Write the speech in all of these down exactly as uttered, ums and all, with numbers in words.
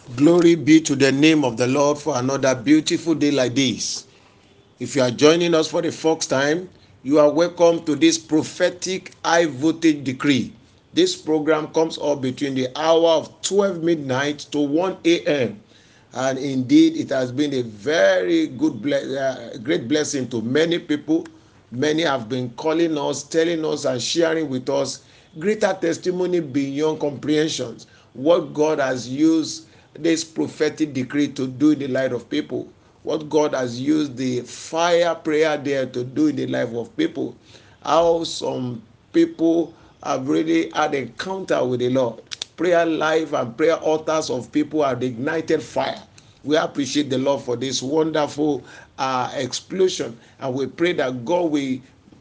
Glory be to the name of the Lord for another beautiful day like this. If you are joining us for the first time, you are welcome to this prophetic high voltage decree. This program comes up between the hour of twelve midnight to one a m And indeed, it has been a very good, uh, great blessing to many people. Many have been calling us, telling us, and sharing with us greater testimony beyond comprehensions. What God has used this prophetic decree to do in the life of people. What God has used the fire prayer there to do in the life of people. How some people have really had encounter with the Lord. Prayer life and prayer altars of people have ignited fire. We appreciate the Lord for this wonderful uh, explosion, and we pray that God will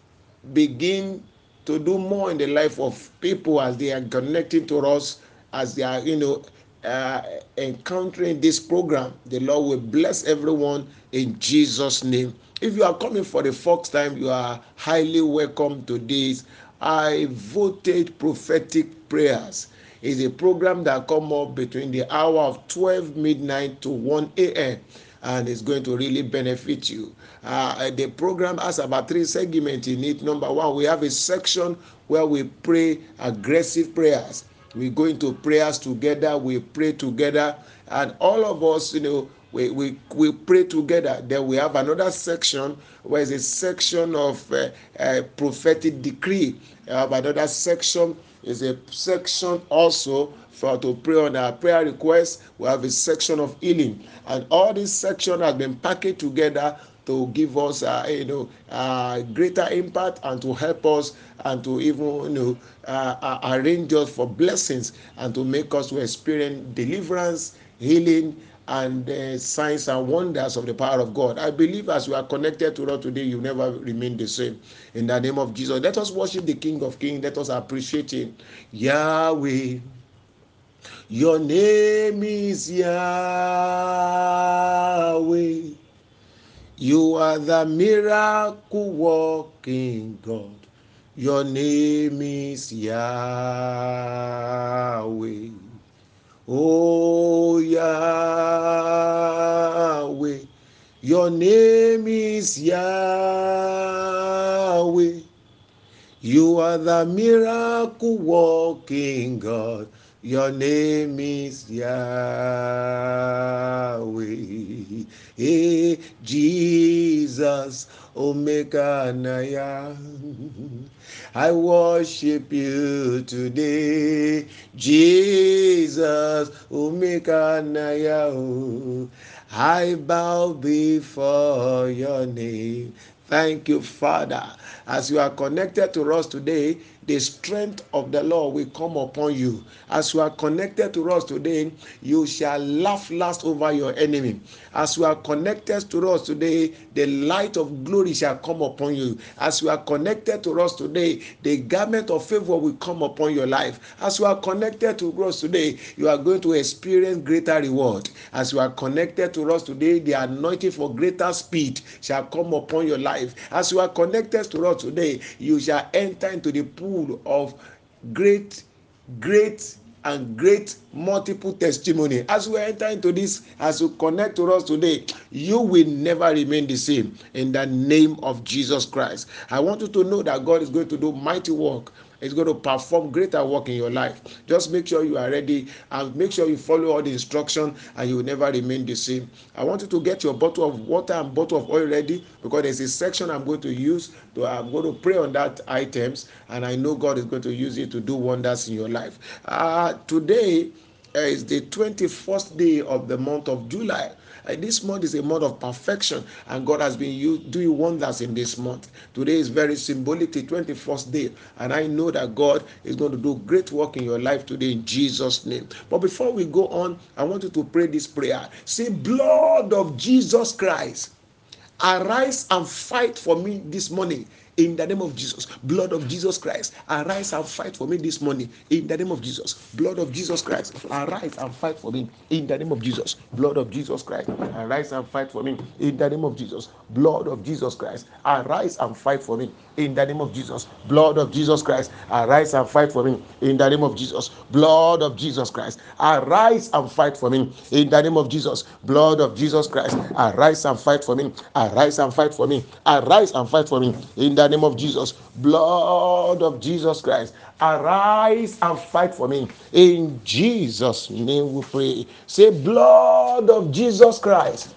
begin to do more in the life of people as they are connecting to us, as they are, you know, uh, encountering this program. The Lord will bless everyone in Jesus' name. If you are coming for the first time, you are highly welcome to this high voltage prophetic prayers. It's a program that come up between the hour of twelve midnight to one a m and it's going to really benefit you. Uh, the program has about three segments in it. Number one, we have a section where we pray aggressive prayers. We go into prayers together, we pray together, and all of us, you know, we, we, we pray together. Then we have another section where it's a section of uh, uh, prophetic decree. We have another section is a section also for to pray on our prayer requests. We have a section of healing, and all this section has been packaged together to give us, uh, you know, uh, greater impact and to help us and to even, you know, uh, uh, arrange us for blessings and to make us to experience deliverance, healing, and uh, signs and wonders of the power of God. I believe as we are connected to God today, you never remain the same. In the name of Jesus, let us worship the King of Kings. Let us appreciate Him. Yahweh, your name is Yahweh. You are the miracle working God. Your name is Yahweh. Oh Yahweh, your name is Yahweh. You are the miracle working God. Your name is Yahweh. Hey, Jesus, Omega Naya. I worship you today. Jesus, Omega Naya. I bow before your name. Thank you, Father. As you are connected to us today, the strength of the Lord will come upon you. As you are connected to us today, you shall laugh last over your enemy. As you are connected to us today, the light of glory shall come upon you. As you are connected to us today, the garment of favor will come upon your life. As you are connected to us today, you are going to experience greater reward. As you are connected to us today, the anointing for greater speed shall come upon your life. As you are connected to us today, you shall enter into the pool of great, great and great multiple testimony. As we enter into this, as you connect to us today, you will never remain the same in the name of Jesus Christ. I want you to know that God is going to do mighty work. He's going to perform greater work in your life. Just make sure you are ready and make sure you follow all the instruction, and you will never remain the same. I want you to get your bottle of water and bottle of oil ready, because there's a section I'm going to use to I'm going to pray on that items, and I know God is going to use it to do wonders in your life. Uh, today uh, is the twenty-first day of the month of July. Uh, this month is a month of perfection, and God has been you, doing wonders in this month. Today is very symbolic, the twenty-first day, and I know that God is going to do great work in your life today in Jesus' name. But before we go on, I want you to pray this prayer. Say, blood of Jesus Christ, arise and fight for me this morning in the name of Jesus. Blood of Jesus Christ, arise and fight for me this morning in the name of Jesus. Blood of Jesus Christ, arise and fight for me in the name of Jesus. Blood of Jesus Christ, arise and fight for me in the name of Jesus. Blood of Jesus Christ, arise and fight for me in the name of Jesus. Blood of Jesus Christ, arise and fight for me in the name of Jesus. Blood of Jesus Christ, arise and fight for me in the name of Jesus. Blood of Jesus Christ, arise and fight for me. Arise and fight for me. Arise and fight for me in the name of Jesus. Blood of Jesus Christ, arise and fight for me in Jesus' name we pray. Say, blood of Jesus Christ,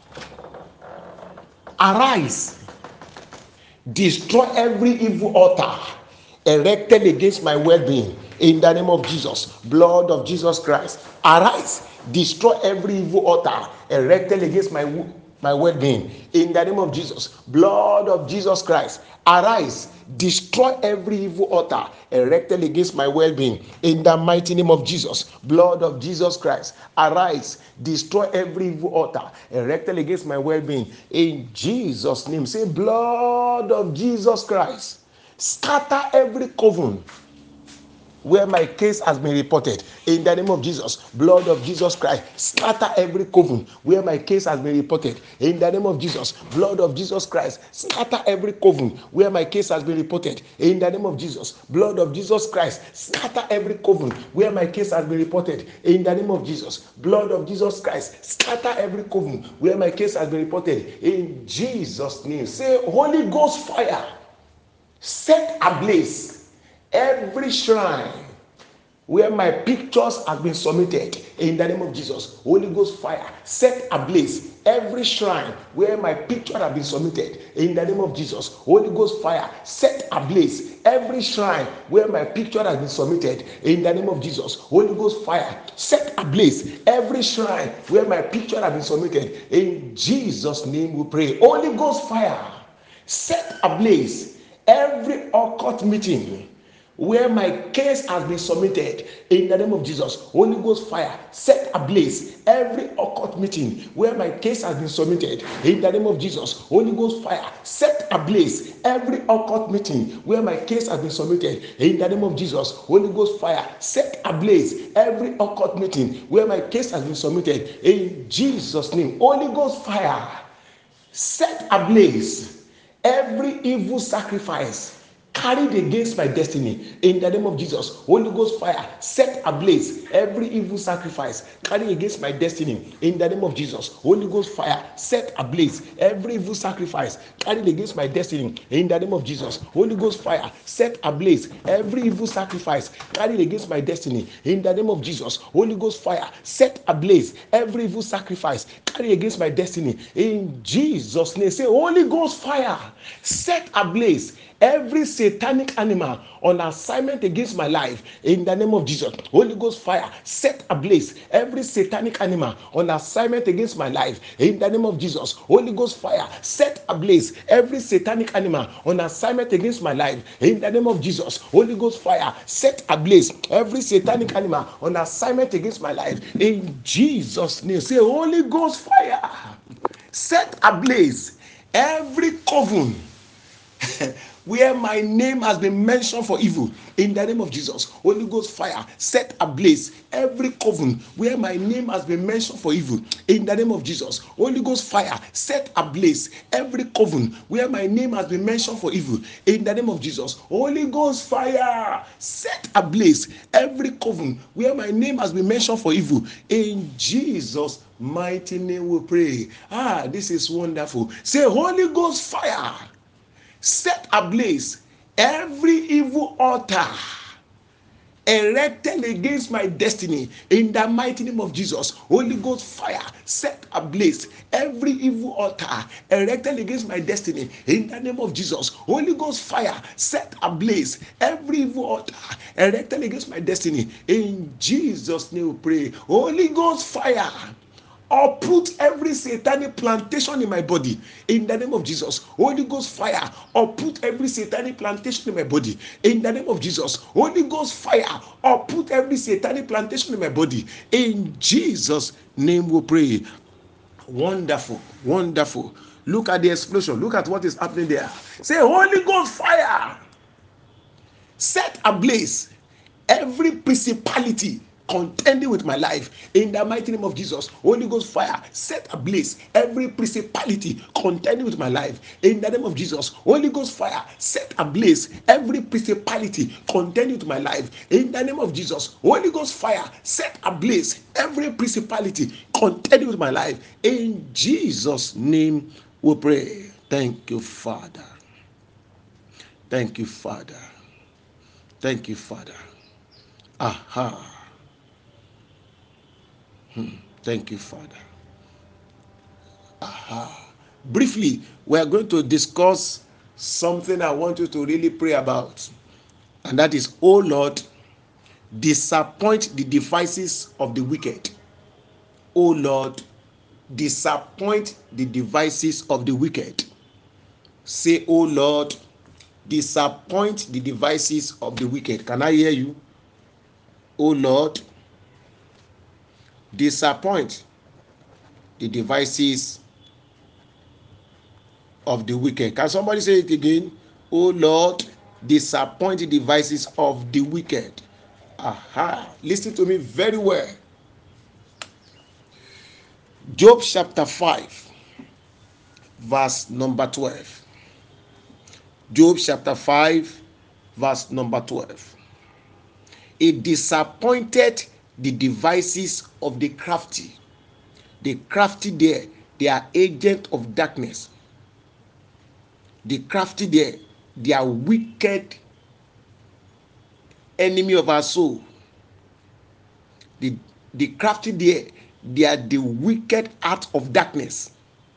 arise, destroy every evil altar erected against my well-being in the name of Jesus. Blood of Jesus Christ, arise, destroy every evil altar erected against my my well-being in the name of Jesus. Blood of Jesus Christ, arise, destroy every evil altar erected against my well-being in the mighty name of Jesus. Blood of Jesus Christ, arise, destroy every evil altar erected against my well-being in Jesus' name. Say, blood of Jesus Christ, scatter every coven where my case has been reported in the name of Jesus. Blood of Jesus Christ, scatter every coven where my case has been reported in the name of Jesus. Blood of Jesus Christ, scatter every coven where my case has been reported in the name of Jesus. Blood of Jesus Christ, scatter every coven where my case has been reported in the name of Jesus. Blood of Jesus Christ, scatter every coven where my case has been reported in Jesus' name. Say, Holy Ghost fire, set ablaze every shrine where my pictures have been submitted in the name of Jesus. Holy Ghost fire, set ablaze every shrine where my picture have been submitted in the name of Jesus. Holy Ghost fire, set ablaze every shrine where my picture has been submitted in the name of Jesus. Holy Ghost fire, set ablaze every shrine where my picture has been submitted in Jesus' name we pray. Holy Ghost fire, set ablaze every occult meeting where my case has been submitted in the name of Jesus. Holy Ghost fire, set ablaze every occult meeting where my case has been submitted in the name of Jesus. Holy Ghost fire, set ablaze every occult meeting where my case has been submitted in the name of Jesus. Holy Ghost fire, set ablaze every occult meeting where my case has been submitted in Jesus' name. Holy Ghost fire, set ablaze every evil sacrifice carried against my destiny in the name of Jesus. Holy Ghost fire, set ablaze every evil sacrifice carried against my destiny in the name of Jesus. Holy Ghost fire, set ablaze every evil sacrifice carried against my destiny in the name of Jesus. Holy Ghost fire, set ablaze every evil sacrifice carried against my destiny in the name of Jesus. Holy Ghost fire, set ablaze every evil sacrifice carried against my destiny in Jesus' name. Say, Holy Ghost fire, set ablaze every satanic animal on assignment against my life in the name of Jesus. Holy Ghost fire, set ablaze every satanic animal on assignment against my life in the name of Jesus. Holy Ghost fire, set ablaze every satanic animal on assignment against my life in the name of Jesus. Holy Ghost fire, set ablaze every satanic animal on assignment against my life in Jesus' name. Say, Holy Ghost fire, set ablaze every coven where my name has been mentioned for evil in the name of Jesus. Holy Ghost fire, set ablaze every coven where my name has been mentioned for evil in the name of Jesus. Holy Ghost fire, set ablaze every coven where my name has been mentioned for evil in the name of Jesus. Holy Ghost fire, set ablaze every coven where my name has been mentioned for evil in Jesus' mighty name we pray. Ah, this is wonderful. Say, Holy Ghost fire, set ablaze every evil altar erected against my destiny in the mighty name of Jesus. Holy Ghost fire, set ablaze every evil altar erected against my destiny in the name of Jesus. Holy Ghost fire, set ablaze every evil altar erected against my destiny in Jesus' name we pray. Holy Ghost fire, uproot every satanic plantation in my body in the name of Jesus. Holy Ghost fire, uproot every satanic plantation in my body in the name of Jesus. Holy Ghost fire, uproot every satanic plantation in my body in Jesus' name we pray. Wonderful, wonderful. Look at the explosion. Look at what is happening there. Say, Holy Ghost fire. Set ablaze every principality contending with my life in the mighty name of Jesus. Holy Ghost fire, set ablaze every principality contending with my life in the name of Jesus. Holy Ghost fire, set ablaze every principality contending with my life in the name of Jesus. Holy Ghost fire, set ablaze every principality contending with my life in Jesus' name. We pray. Thank you, Father. Thank you, Father. Thank you, Father. Aha. Hmm. Thank you, Father. Aha. Briefly, we are going to discuss something I want you to really pray about. And that is, oh Lord, disappoint the devices of the wicked. Oh Lord, disappoint the devices of the wicked. Say, oh Lord, disappoint the devices of the wicked. Can I hear you? Oh Lord, disappoint the devices of the wicked. Can somebody say it again? Oh Lord, disappoint the devices of the wicked. Aha. Listen to me very well. Job chapter five, verse number twelve. Job chapter five, verse number twelve. It disappointed the devices of the crafty. The crafty there, they are agents of darkness. The crafty there, they are wicked enemy of our soul. The, the crafty there, they are the wicked art of darkness.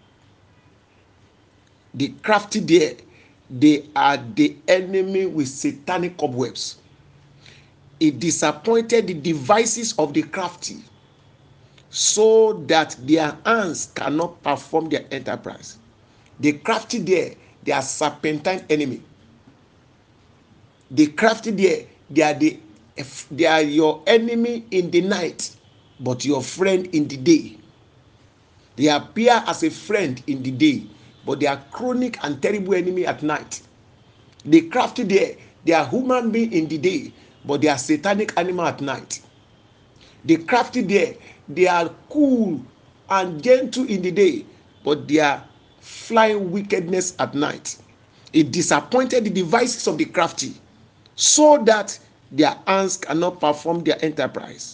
The crafty there, they are the enemy with satanic cobwebs. It disappointed the devices of the crafty so that their hands cannot perform their enterprise. The crafty there, they are serpentine enemy. The crafty there, they are the they are your enemy in the night, but your friend in the day. They appear as a friend in the day, but they are chronic and terrible enemy at night. The crafty there, they are human being in the day, but they are satanic animal at night. The crafty there, they are cool and gentle in the day, but they are flying wickedness at night. It disappointed the devices of the crafty so that their hands cannot perform their enterprise.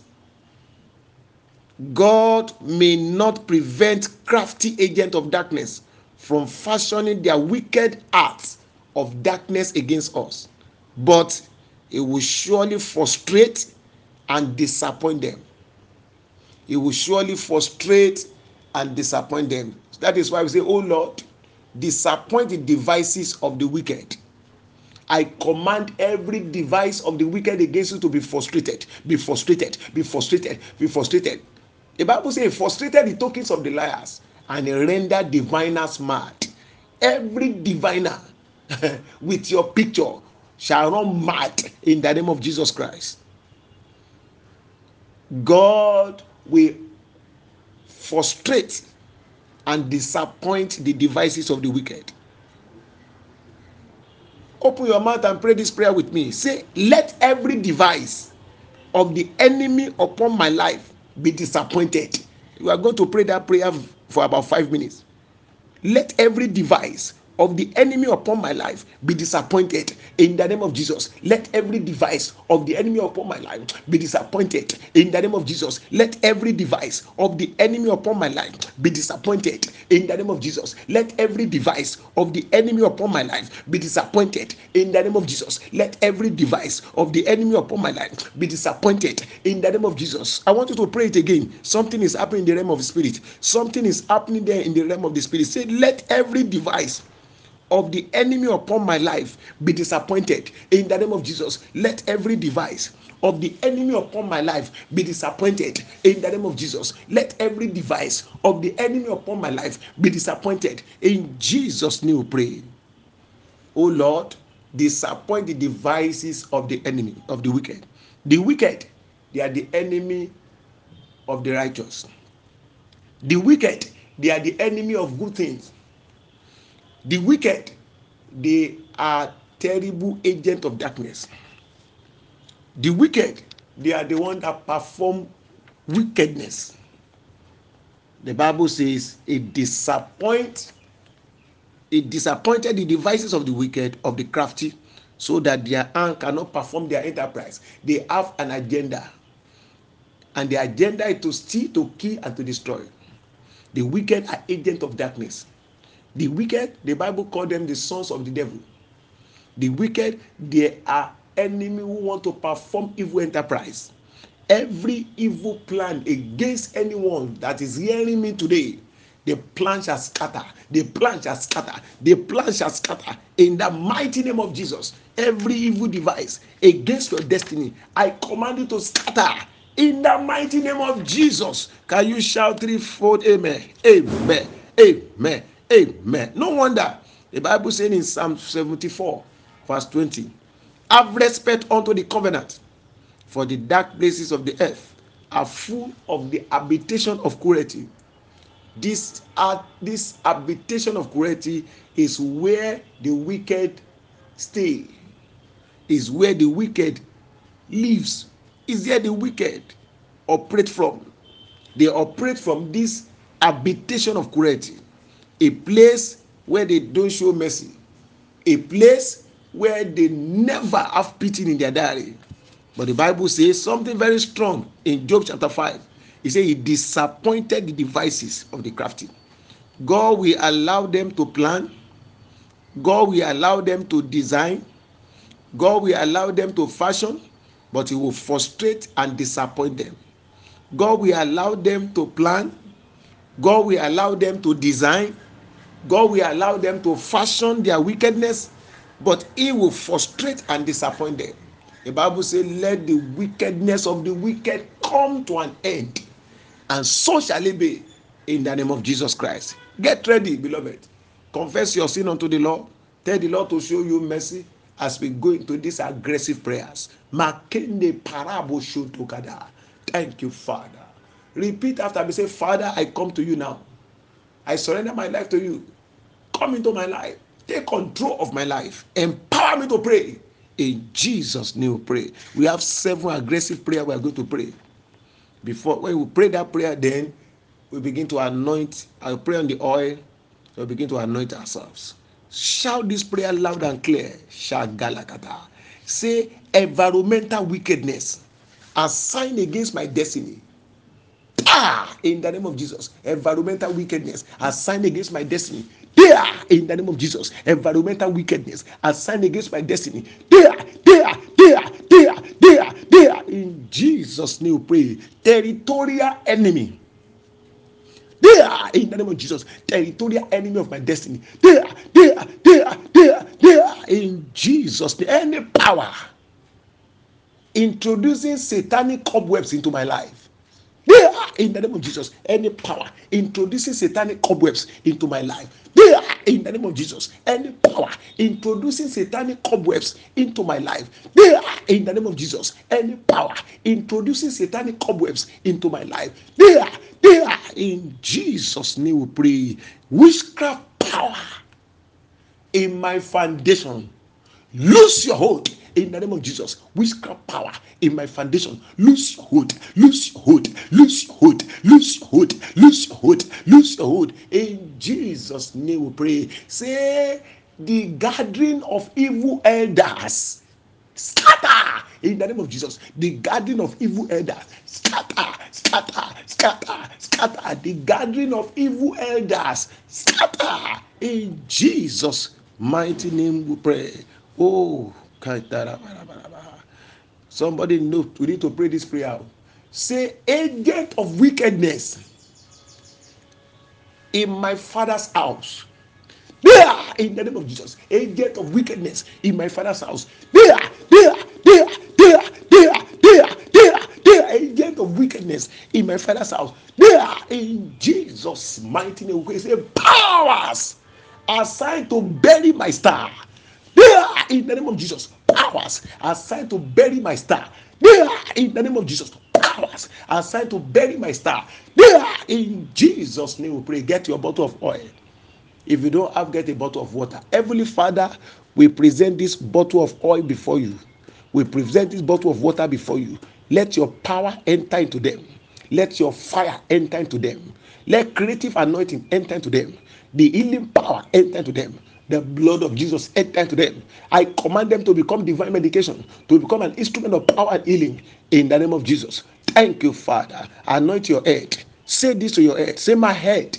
God may not prevent crafty agents of darkness from fashioning their wicked arts of darkness against us, but it will surely frustrate and disappoint them. It will surely frustrate and disappoint them. That is why we say, oh Lord, disappoint the devices of the wicked. I command every device of the wicked against you to be frustrated, be frustrated, be frustrated, be frustrated. The Bible says, he frustrated the tokens of the liars and he rendered diviners mad. Every diviner with your picture shall run mad in the name of Jesus Christ. God will frustrate and disappoint the devices of the wicked. Open your mouth and pray this prayer with me. Say, let every device of the enemy upon my life be disappointed. You are going to pray that prayer for about five minutes. Let every device of the enemy upon my life be disappointed in the name of Jesus. Let every device of the enemy upon my life be disappointed in the name of Jesus. Let every device of the enemy upon my life be disappointed in the name of Jesus. Let every device of the enemy upon my life be disappointed in the name of Jesus. Let every device of the enemy upon my life be disappointed in the name of Jesus. I want you to pray it again. Something is happening in the realm of the spirit. Something is happening there in the realm of the spirit. Say, let every device of the enemy upon my life be disappointed in the name of Jesus. Let every device of the enemy upon my life be disappointed in the name of Jesus. Let every device of the enemy upon my life be disappointed in Jesus' name. We pray. Oh Lord, disappoint the devices of the enemy, of the wicked. The wicked, they are the enemy of the righteous. The wicked, they are the enemy of good things. The wicked, they are terrible agent of darkness. The wicked, they are the one that perform wickedness. The Bible says it disappoint it disappointed the devices of the wicked, of the crafty, so that their hand cannot perform their enterprise. They have an agenda, and the agenda is to steal, to kill, and to destroy. The wicked are agents of darkness. The wicked, the Bible called them the sons of the devil. The wicked, they are enemy who want to perform evil enterprise. Every evil plan against anyone that is hearing me today, the plan shall scatter. The plan shall scatter. The plan shall scatter. In the mighty name of Jesus, every evil device against your destiny, I command you to scatter. In the mighty name of Jesus, can you shout threefold amen? Amen. Amen. Amen. No wonder the Bible saying in Psalm seventy-four, verse twenty, have respect unto the covenant, for the dark places of the earth are full of the habitation of cruelty. This, uh, this habitation of cruelty is where the wicked stay, is where the wicked lives, is where the wicked operate from. They operate from this habitation of cruelty, a place where they don't show mercy, a place where they never have pity in their diary. But the Bible says something very strong in Job chapter five. He said he disappointed the devices of the crafty. God will allow them to plan. God will allow them to design. God will allow them to fashion, but he will frustrate and disappoint them. God will allow them to plan. God will allow them to design. God will allow them to fashion their wickedness, but he will frustrate and disappoint them. The Bible says, let the wickedness of the wicked come to an end, and so shall it be in the name of Jesus Christ. Get ready, beloved. Confess your sin unto the Lord. Tell the Lord to show you mercy as we go into these aggressive prayers. Thank you, Father. Repeat after me. Say, Father, I come to you now. I surrender my life to you. Come into my life. Take control of my life. Empower me to pray. In Jesus' name we pray. We have seven aggressive prayers we are going to pray. Before, when we pray that prayer, then we begin to anoint. I'll pray on the oil. So we begin to anoint ourselves. Shout this prayer loud and clear. Shagalakata. Say, environmental wickedness assigned against my destiny. Ah, in the name of Jesus. Environmental wickedness assigned against my destiny. There, in the name of Jesus. Environmental wickedness assigned against my destiny. There, there, there, there, there, there. In Jesus' name we pray. Territorial enemy. They are in the name of Jesus, territorial enemy of my destiny. They are, they are, they are, they are, they are in Jesus' name. Any power introducing satanic cobwebs into my life. They are in the name of Jesus. Any power introducing satanic cobwebs into my life. They are in the name of Jesus. Any power introducing satanic cobwebs into my life. They are in the name of Jesus. Any power introducing satanic cobwebs into my life. They are, they are in Jesus' name we pray. Witchcraft power in my foundation, lose your hold in the name of Jesus. Witchcraft power in my foundation, lose your hold, lose your hold, lose your hold, lose your hold, lose your hold, lose your hold. In Jesus' name we pray. Say, the gathering of evil elders, scatter in the name of Jesus. The gathering of evil elders, scatter, scatter, scatter, scatter. The gathering of evil elders, scatter in Jesus' mighty name we pray. Oh, somebody know we need to pray this prayer. Say, agent of wickedness in my father's house. There, in the name of Jesus, agent of wickedness in my father's house. There, there, there, there, there, there, there, there, agent of wickedness in my father's house. There, in Jesus' mighty name, we say powers assigned to bury my star. There, in the name of Jesus, powers assigned to bury my star. There, in the name of Jesus, powers assigned to bury my star. There, in Jesus' name, we pray. Get your bottle of oil. If you don't have, get a bottle of water. Heavenly Father, we present this bottle of oil before you. We present this bottle of water before you. Let your power enter into them. Let your fire enter into them. Let creative anointing enter into them. The healing power enter into them. The blood of Jesus enter into them. I command them to become divine medication, to become an instrument of power and healing in the name of Jesus. Thank you, Father. Anoint your head. Say this to your head. Say, my head,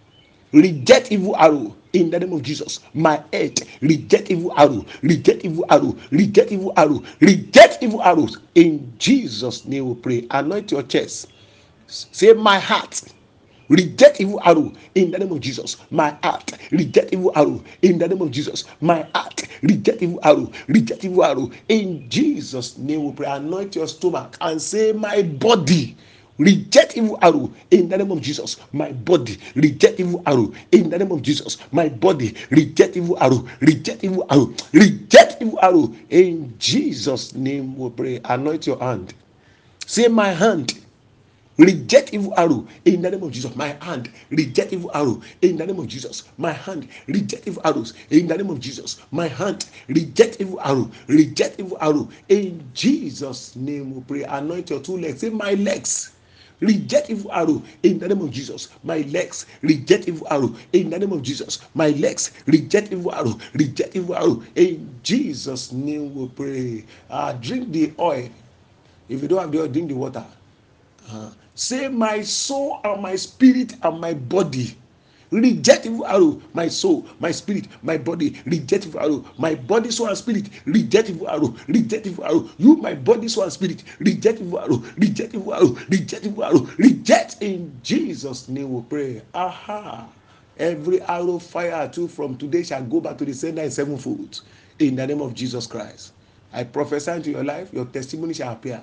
reject evil arrow in the name of Jesus. My head, reject evil arrow, reject evil arrow, reject evil arrow, reject evil arrows. In Jesus' name we pray. Anoint your chest. Say, my heart, reject evil arrow in the name of Jesus. My heart, reject evil arrow in the name of Jesus. My heart, reject evil arrow, reject evil arrow. In Jesus' name we pray. Anoint your stomach and say, my body, reject evil arrow in the name of Jesus. My body, reject evil arrow in the name of Jesus. My body, reject evil arrow, reject evil arrow, reject evil arrow. In Jesus' name we pray. Anoint your hand. Say, my hand, reject evil arrow in the name of Jesus. My hand, reject evil arrow in the name of Jesus. My hand, reject evil arrows in the name of Jesus. My hand, reject evil arrow, reject evil arrow. In Jesus' name we pray. Anoint your two legs. Say, my legs, reject evil arrow in the name of Jesus. My legs, reject evil arrow in the name of Jesus. My legs, reject evil arrow, reject evil arrow. In Jesus' name we pray. Uh, drink the oil. If you don't have the oil, drink the water. Uh, say, my soul and my spirit and my body, reject evil arrow. My soul, my spirit, my body, reject evil arrow. My body, soul, and spirit, reject evil arrow. Reject evil arrow. You, my body, soul, and spirit, reject evil arrow. Reject evil arrow. Reject evil arrow. Reject in Jesus' name we pray. Aha. Every arrow fire at you from today shall go back to the sender in sevenfold. In the name of Jesus Christ. I prophesy into your life, your testimony shall appear.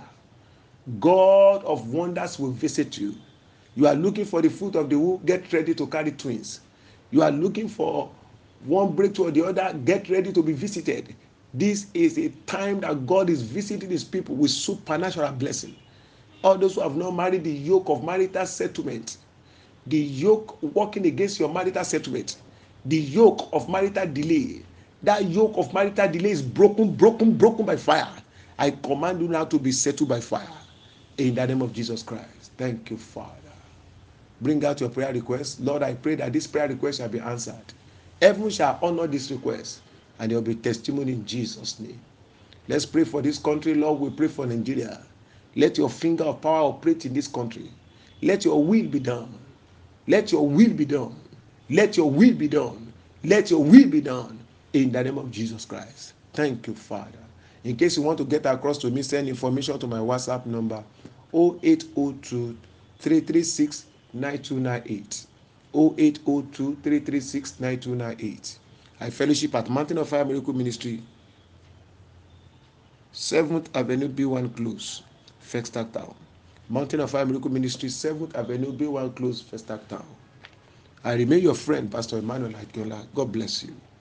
God of wonders will visit you. You are looking for the fruit of the womb, get ready to carry twins. You are looking for one breakthrough or the other, get ready to be visited. This is a time that God is visiting his people with supernatural blessing. All those who have not married, the yoke of marital settlement, the yoke working against your marital settlement, the yoke of marital delay, that yoke of marital delay is broken, broken, broken by fire. I command you now to be settled by fire. In the name of Jesus Christ. Thank you, Father. Bring out your prayer request. Lord, I pray that this prayer request shall be answered. Heaven shall honor this request, and there will be testimony in Jesus' name. Let's pray for this country. Lord, we pray for Nigeria. Let your finger of power operate in this country. Let your will be done. Let your will be done. Let your will be done. Let your will be done. In the name of Jesus Christ. Thank you, Father. In case you want to get across to me, send information to my WhatsApp number zero eight zero two, three three six, nine two nine eight. zero eight zero two, three three six, nine two nine eight. I fellowship at Mountain of Fire Miracle Ministry, seventh Avenue B one Close, Festac Town. Mountain of Fire Miracle Ministry, seventh Avenue B one Close, Festac Town. I remain your friend, Pastor Emmanuel Akinola. God bless you.